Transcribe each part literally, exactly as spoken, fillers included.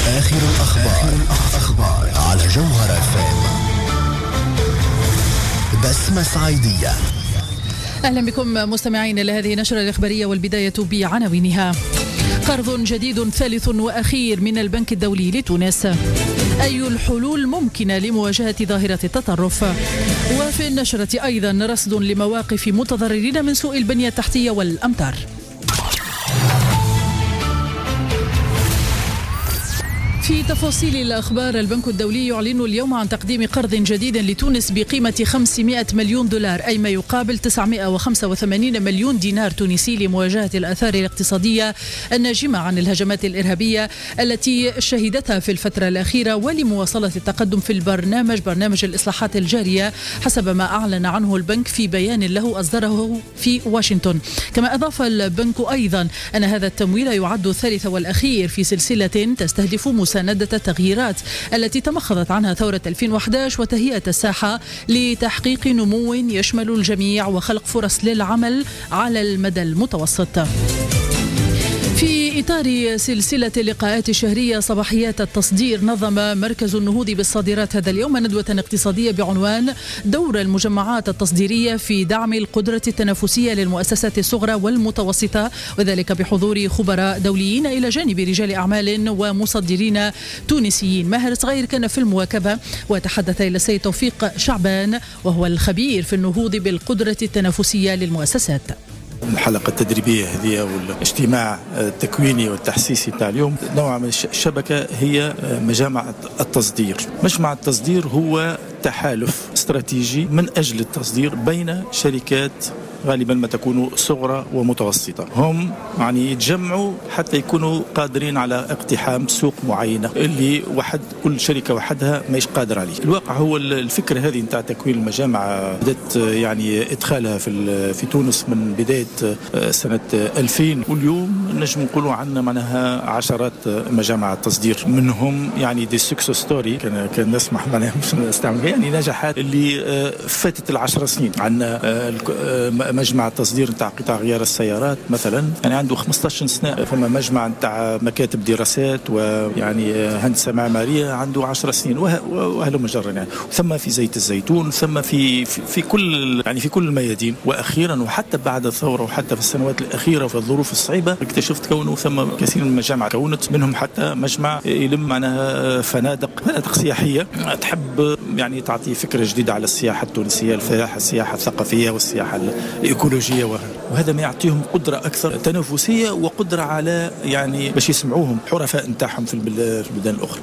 آخر الأخبار, الأخبار على جوهر اف ام. بسمة صعيدية. أهلا بكم مستمعين لهذه النشرة الإخبارية، والبداية بعناوينها. قرض جديد ثالث وأخير من البنك الدولي لتونس. أي الحلول ممكنة لمواجهة ظاهرة التطرف؟ وفي النشرة أيضا رصد لمواقف متضررين من سوء البنية التحتية والأمطار. في تفاصيل الأخبار، البنك الدولي يعلن اليوم عن تقديم قرض جديد لتونس بقيمة خمسمائة مليون دولار، أي ما يقابل تسعمائة وخمسة وثمانين مليون دينار تونسي، لمواجهة الآثار الاقتصادية الناجمة عن الهجمات الإرهابية التي شهدتها في الفترة الأخيرة، ولمواصلة التقدم في البرنامج برنامج الإصلاحات الجارية حسب ما أعلن عنه البنك في بيان له أصدره في واشنطن. كما أضاف البنك أيضا أن هذا التمويل يعد الثالث والأخير في سلسلة تستهدف مساندة التغييرات التي تمخضت عنها ثورة ألفين وأحد عشر وتهيئة الساحة لتحقيق نمو يشمل الجميع وخلق فرص للعمل على المدى المتوسط. في إطار سلسلة اللقاءات الشهرية صباحيات التصدير، نظم مركز النهوض بالصادرات هذا اليوم ندوة اقتصادية بعنوان دور المجمعات التصديرية في دعم القدرة التنافسية للمؤسسات الصغرى والمتوسطة، وذلك بحضور خبراء دوليين إلى جانب رجال أعمال ومصدرين تونسيين. ماهر صغير كان في المواكبة وتحدث إلى السيد توفيق شعبان وهو الخبير في النهوض بالقدرة التنافسية للمؤسسات. الحلقة التدريبية هذه والاجتماع التكويني والتحسيسي بتاع اليوم نوع من الشبكة هي مجامع التصدير. مجمع التصدير هو تحالف استراتيجي من أجل التصدير بين شركات غالبا ما تكون صغرى ومتوسطة، هم يعني يتجمعوا حتى يكونوا قادرين على اقتحام سوق معينة اللي واحد كل شركة وحدها مايش قادر عليه. الواقع هو الفكرة هذه نتاع تكوين المجامع بدأت يعني إدخالها في في تونس من بداية سنة ألفين، واليوم نجم نقولوا عنا معناها عشرات مجامع تصدير، منهم يعني دي سكسس ستوري كان كان نسمح معناها مش نستعمل يعني نجاحات اللي فاتت العشر سنين. عنا مجمع التصدير نتاع قطاع غيار السيارات مثلا، يعني عنده خمسة عشر سنة. فما مجمع نتاع مكاتب دراسات ويعني هندسة معمارية عنده عشر سنين، وهلم جرا يعني. ثم في زيت الزيتون، ثم في في, في كل يعني في كل الميادين. واخيرا وحتى بعد الثورة وحتى في السنوات الأخيرة في الظروف الصعيبة اكتشفت كونه ثم كثير من المجامع كونت، منهم حتى مجمع يلم معناها فنادق فنادق سياحية تحب يعني تعطي فكرة جديدة على السياحة التونسية، السياحة السياحة الثقافية والسياحة الإيكولوجية، وهذا ما يعطيهم قدرة أكثر تنافسية وقدرة على يعني باش يسمعوهم حرفاء نتاعهم في البلدان الأخرى.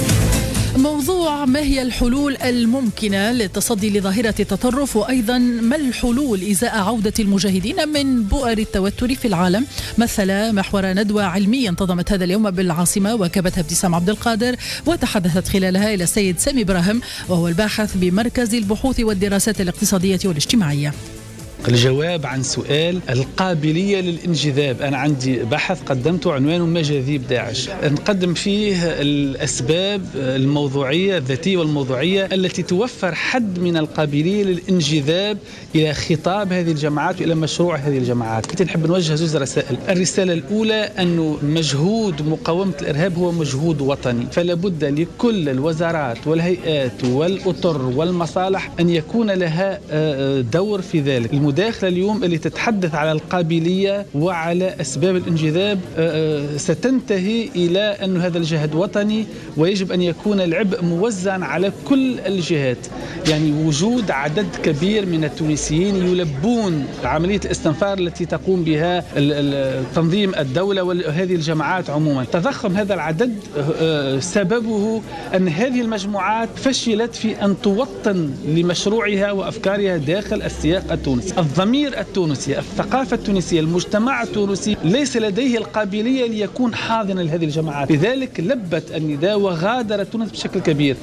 موضوع ما هي الحلول الممكنة للتصدي لظاهرة التطرف، وأيضا ما الحلول إزاء عودة المجاهدين من بؤر التوتر في العالم، مثل محور ندوة علمية انتظمت هذا اليوم بالعاصمة وكبتها ابتسام عبد القادر، وتحدثت خلالها إلى السيد سامي إبراهيم وهو الباحث بمركز البحوث والدراسات الاقتصادية والاجتماعية. الجواب عن سؤال القابلية للانجذاب. أنا عندي بحث قدمته عنوانه مجاذيب داعش، نقدم فيه الأسباب الموضوعية الذاتية والموضوعية التي توفر حد من القابلية للانجذاب إلى خطاب هذه الجماعات وإلى مشروع هذه الجماعات. كنت نحب نوجه زوج رسائل. الرسالة الأولى أنه مجهود مقاومة الإرهاب هو مجهود وطني، فلا بد لكل الوزارات والهيئات والأطر والمصالح أن يكون لها دور في ذلك. المداخلة اليوم اللي تتحدث على القابلية وعلى أسباب الانجذاب ستنتهي إلى أن هذا الجهد وطني، ويجب أن يكون العبء موزعا على كل الجهات. يعني وجود عدد كبير من التونسيين يلبون عملية الاستنفار التي تقوم بها تنظيم الدولة وهذه الجماعات عموما. تضخم هذا العدد سببه أن هذه المجموعات فشلت في أن توطن لمشروعها وأفكارها داخل السياق التونسي. الضمير التونسي، الثقافة التونسية، المجتمع التونسي ليس لديه القابلية ليكون حاضنا لهذه الجماعات، لذلك لبت النداء وغادرت تونس بشكل كبير.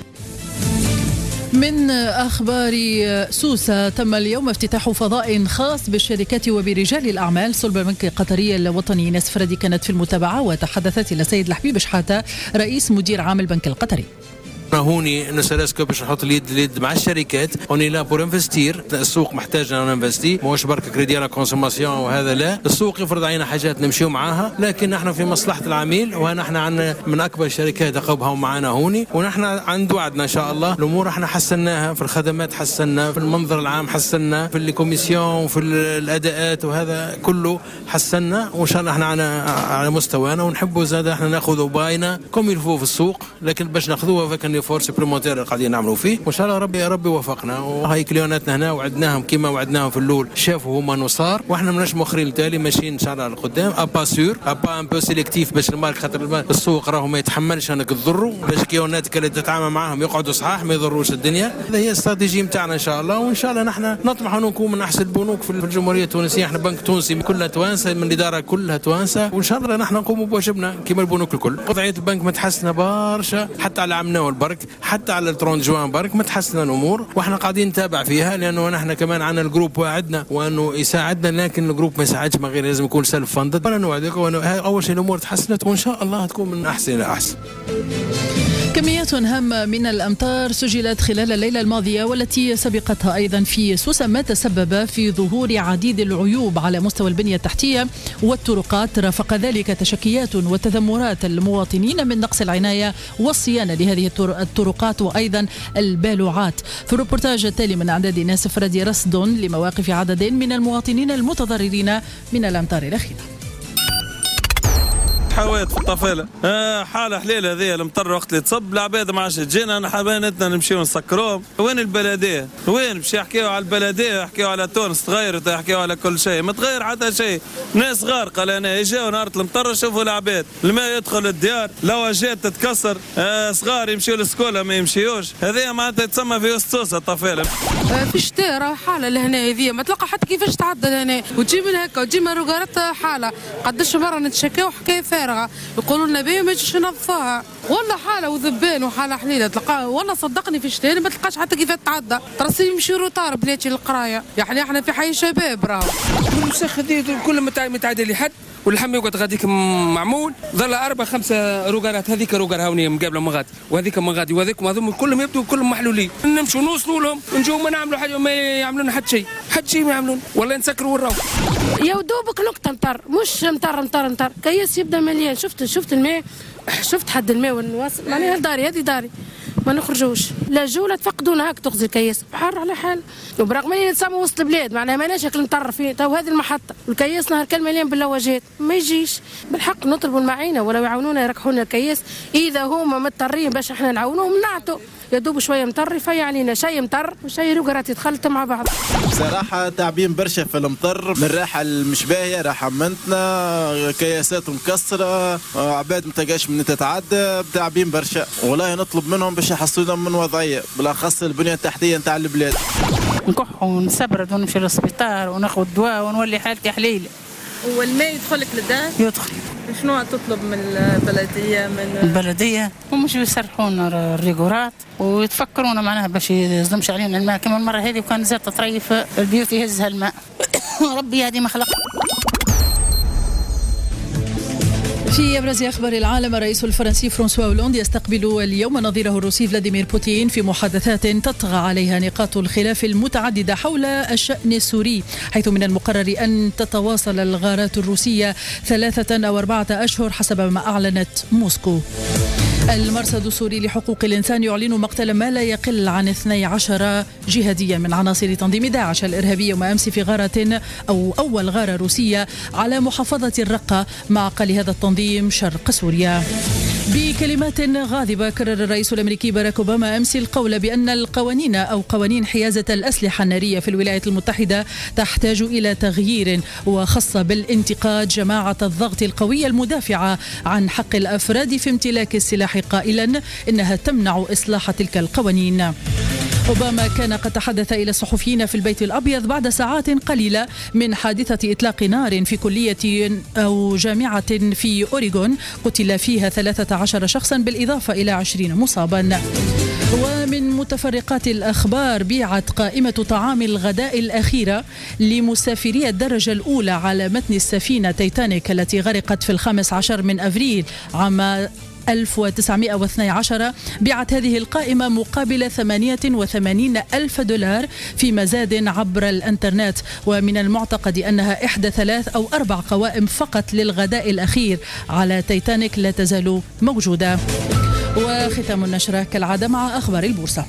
من أخبار سوسة، تم اليوم افتتاح فضاء خاص بالشركات وبرجال الأعمال. صلب البنك القطري الوطني ناس فردي كانت في المتابعة وتحدثت إلى السيد الحبيب شحاتة رئيس مدير عام البنك القطري. هوني نسالسكو باش نحط اليد اليد مع الشركات، اوني لا بور انفستير. السوق محتاج ان انفستي، مش برك كريدي على كونسوماسيون وهذا لا، السوق يفرض علينا حاجات نمشيو معاها، لكن نحن في مصلحه العميل، ونحن عندنا من اكبر الشركات اقوبها معنا هوني، ونحن عند وعدنا ان شاء الله. الامور احنا حسناها في الخدمات، حسنا في المنظر العام، حسنا في الكوميسيون، في الاداءات، وهذا كله حسنا، وان شاء الله احنا على على مستوانا، ونحبوا زاد احنا ناخذوا باينا كوم يلفوا في السوق، لكن باش ناخذوها فكان فورس بريموتير قاعدين نعملوا فيه، وان شاء الله ربي يا ربي وفقنا. وهي كليوناتنا هنا وعدناهم كما وعدناهم في الاول، شافوا هما نصار، واحنا ماناش مخرين التالي ماشيين ان شاء الله لقدام، ابا سور ابا ان بو سيليكتيف باش المارك، خاطر السوق راهو ما يتحملش انك تضروا، باش كليوناتك اللي تتعامل معاهم يقعدوا صحاح ما يضروش الدنيا. هذه هي الاستراتيجيه نتاعنا ان شاء الله، وان شاء الله نحن نطمح ان نكون من احسن البنوك في الجمهوريه التونسيه. احنا بنك تونسي كلها توانسه، من الاداره كلها توانسه، وان شاء الله نحن نقوم بواجبنا كما البنوك الكل. وضعيه البنك متحسنه برشا، حتى على عمنا والبرك، حتى على الثلاثين جوان برك متحسنه الامور، واحنا قاعدين نتابع فيها، لانه نحن كمان عندنا الجروب واعدنا وانه يساعدنا، لكن الجروب ما يساعدش من غير، لازم يكون سيلف فاندد. انا نوعدك اول شيء الامور تحسنت، وان شاء الله تكون من احسن الى احسن. كميات هامة من الأمطار سجلت خلال الليلة الماضية والتي سبقتها أيضا في سوسة، ما تسبب في ظهور عديد العيوب على مستوى البنية التحتية والطرقات، رافق ذلك تشكيات وتذمرات المواطنين من نقص العناية والصيانة لهذه الطرقات وأيضا البالوعات. في الروبورتاج التالي من إعداد ناسف رادي رصد لمواقف عدد من المواطنين المتضررين من الأمطار الأخيرة. حوات في الطفاله، آه حاله حليله هذه المطر وقت اللي تصب العباد ما عادش تجينا، انا حبانتنا نمشيو نسكروهم. وين البلديه؟ وين باش يحكيو على البلديه، يحكيو على تونس تغيرت، يحكيو على كل شيء، ما تغير حتى شيء. ناس غارقه لنا، يجيو نهار المطر يشوفوا العباد، الماء يدخل الديار، لواجات تتكسر، آه صغار يمشيو للسكولا ما يمشيوش، هذه معناتها تسمى في وسط سوسه الطفاله. آه في الشتاء راه حاله لهنا هذه ما تلقى حتى كيفاش تعدى لهنا، وتجي من هكا وتجي من روغارات حاله، قداش مره نتشكاو حكايه فارغه، يقولوا لنا بيه ما يجوش ينظفوها، والله حاله وذبان وحاله حليله تلقاه، والله صدقني في الشتاء ما تلقاش حتى كيف تعدى، ترسي يمشي روطار بلاتي للقرايه، يعني احنا في حي شباب راهو. الوسخ هذه كل متعدى لحد، واللحم يقعد غاديك معمول، ظل اربع خمسه روغارات، هذيك روغار هاونيه مقابله من غادي، وهذيك من غادي، وهذيك هذوما كلهم يبدو كلهم محلولين، نمشوا نوصلوا لهم، نجوا ما نعملوا حاجه، ما يعملوا لنا حتى شيء، حتى شيء ما يعملون، والله نسكروا ونروح. يا دوبك نقطه مطر، مش مطر مطر مطر، كيس يبدا مليان، شفت شفت الماء، شفت حد الماء ونواصل، معناها داري هذه داري ما نخرجوش، لا جوله تفقدونا هاك تغزي الكياس بحر على حال، وبرغم اني نسموا وسط البلاد معناها ماناش هاك نطر فيه، تو هذه المحطه الكياس نهار كان مليان باللواجات ما يجيش، بالحق نطلبوا المعينه ولا يعاونونا يركحوا لنا الكياس، اذا هما مضطرين باش احنا نعاونوهم نعطوا، يا دوب شويه مطر يفيا علينا، شيء مطر وشيء روغرات يتخلط مع بعض. بصراحه تعبين برشا في المطر، من الراحه المش باهيه، راحه منتنا، كياسات مكسره، عباد ما تلقاش من تتعدى، تعبين برشا، والله نطلب منهم باش يحسنوا من وضعيه، بالاخص البنيه التحتيه نتاع البلاد. نكح ونسبرد ونمشي للسبيطار وناخذ دواء ونولي حالتي حليله. والماء يدخلك للدار؟ يدخل. شنو تطلب من البلديه؟ من البلديه هم مش يسرحونا الريغورات ويتفكرونا معناها باش يظلمش علينا الماء، كما المره هذه وكان زاد تطريف البيوت يهزها الماء. ربي هذه ما خلق. في أبرز أخبار العالم، الرئيس الفرنسي فرانسوا هولاند يستقبل اليوم نظيره الروسي فلاديمير بوتين في محادثات تطغى عليها نقاط الخلاف المتعددة حول الشأن السوري، حيث من المقرر أن تتواصل الغارات الروسية ثلاثة أو أربعة أشهر حسب ما أعلنت موسكو. المرصد السوري لحقوق الإنسان يعلن مقتل ما لا يقل عن اثني عشر جهاديا من عناصر تنظيم داعش الإرهابي يوم أمس في غارة أو أول غارة روسية على محافظة الرقة مع أقل هذا التنظيم شرق سوريا. بكلمات غاضبة كرر الرئيس الأمريكي باراك أوباما أمس القول بأن القوانين أو قوانين حيازة الأسلحة النارية في الولايات المتحدة تحتاج إلى تغيير، وخص بالانتقاد جماعة الضغط القوية المدافعة عن حق الأفراد في امتلاك السلاح قائلا إنها تمنع إصلاح تلك القوانين. أوباما كان قد تحدث إلى الصحفيين في البيت الأبيض بعد ساعات قليلة من حادثة إطلاق نار في كلية أو جامعة في أوريغون قتل فيها ثلاثة عشر شخصا بالإضافة إلى عشرين مصابا. ومن متفرقات الأخبار، بيعت قائمة طعام الغداء الأخيرة لمسافري الدرجة الأولى على متن السفينة تيتانيك التي غرقت في الخامس عشر من أفريل عام ألف وتسعمائة واثني عشر بيعت هذه القائمة مقابل ثمانية وثمانين ألف دولار في مزاد عبر الانترنت. ومن المعتقد أنها إحدى ثلاث أو أربع قوائم فقط للغداء الأخير على تيتانيك لا تزال موجودة. وختام النشرة كالعادة مع أخبار البورصة.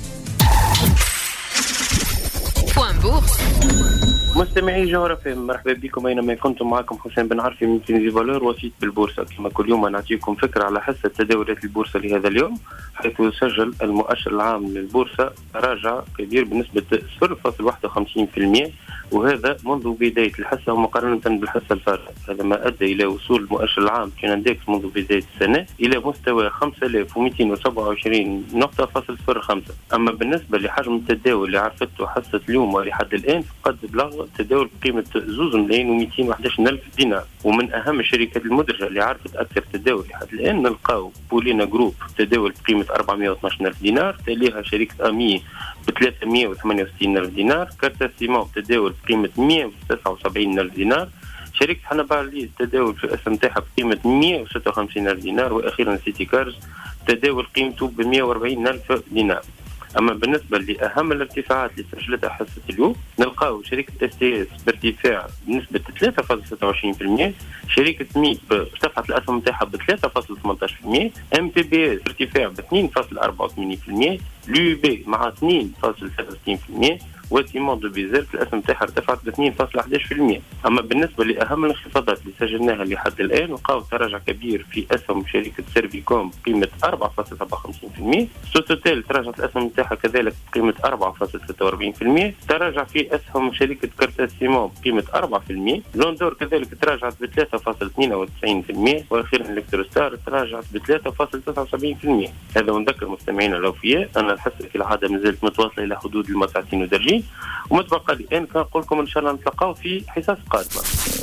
مستمعي جغرافيا، مرحبا بكم اينما كنتم. معكم حسين بن عرفي من تنزي فالور وسيط بالبورصه. كما كل يوم نعطيكم فكره على حسب تداولات البورصه لهذا اليوم، حيث سجل المؤشر العام للبورصه تراجع كبير بنسبه صفر فاصلة واحد وخمسين بالمئة، وهذا منذ بدايه الحصه ومقارنه بالحصه الفارقه. هذا ما ادى الى وصول المؤشر العام كيناندكس منذ بدايه السنه الى مستوى خمسة آلاف ومئتين وسبعة وعشرين نقطه فاصل صفر خمسة. اما بالنسبه لحجم التداول اللي عرفته حصه اليوم ولحد الان فقد بلغ التداول بقيمه زوز ملايين ومئتين وأحد عشر ألف دينار. ومن اهم الشركات المدرجه اللي عرفت اكثر تداول لحد الان نلقاو بولينا جروب تداول بقيمه أربعمائة واثني عشر ألف دينار، تليها شركه امي ب ثلاثمائة وثمانية وستين ألف دينار، كارتا سيمون تداول بقيمه مئة وتسعة وسبعين ألف دينار، شركه حنبال تداول في الاسهم تاعها بقيمه مئة وستة وخمسين ألف دينار، واخيرا سيتي كارز تداول قيمته ب مئة وأربعين ألف دينار. اما بالنسبه لاهم الارتفاعات اللي سجلتها حصه اليوم نلقاو شركه اس تي اس بارتفاع بنسبه ثلاثة فاصلة ستة وعشرين بالمئة، شركه ميب ارتفعت الاسهم تاعها ب ثلاثة فاصلة ثمانية عشر بالمئة، ام بي بي اس ارتفاع ب اثنين فاصلة أربعة وثمانين بالمئة، ليو بي مع اثنين فاصلة ثلاثة وستين بالمئة، وتيمون دو بيزير الاسهم تاعها ارتفعت ب اثنين فاصلة أحد عشر بالمئة. اما بالنسبه لاهم الانخفاضات اللي سجلناها لحد الان لقاو تراجع كبير في اسهم شركه سيرفيكوم بقيمه أربعة فاصلة سبعة وخمسين بالمئة، سوتوتيل تراجعت الاسهم تاعها كذلك بقيمه أربعة فاصلة ثلاثة وأربعين بالمئة، تراجع في اسهم شركه كارتا سيمون بقيمه أربعة بالمئة، لوندور كذلك تراجعت ب ثلاثة فاصلة اثنين وتسعين بالمئة، واخيرا الكتروستار تراجعت ب ثلاثة فاصلة تسعة وسبعين بالمئة. هذا ونذكر مستمعينا الاوفياء ان الحصه كالعاده مازالت متواصله الى حدود المتعسين ودرجين، ومتبقى لي الان كنقول لكم ان شاء الله نتلاقاو في حصص قادمه.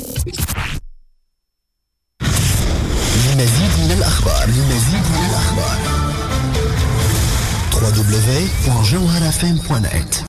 للمزيد من الاخبار للمزيد من الاخبار دبليو دبليو دبليو دوت جوهر اف ام دوت نت